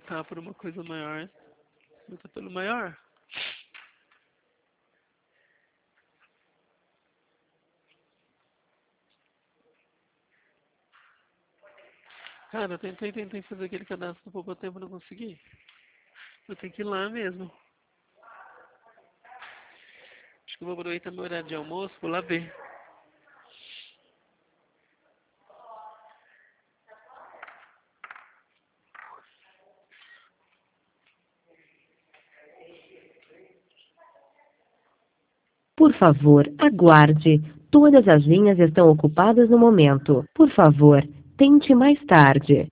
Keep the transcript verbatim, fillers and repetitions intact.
lutar por uma coisa maior. Luta pelo maior. Cara, eu tentei, tentei fazer aquele cadastro por pouco tempo, não consegui. Eu tenho que ir lá mesmo. Acho que eu vou aproveitar meu horário de almoço, vou lá ver. Por favor, aguarde. Todas as linhas estão ocupadas no momento. Por favor, tente mais tarde.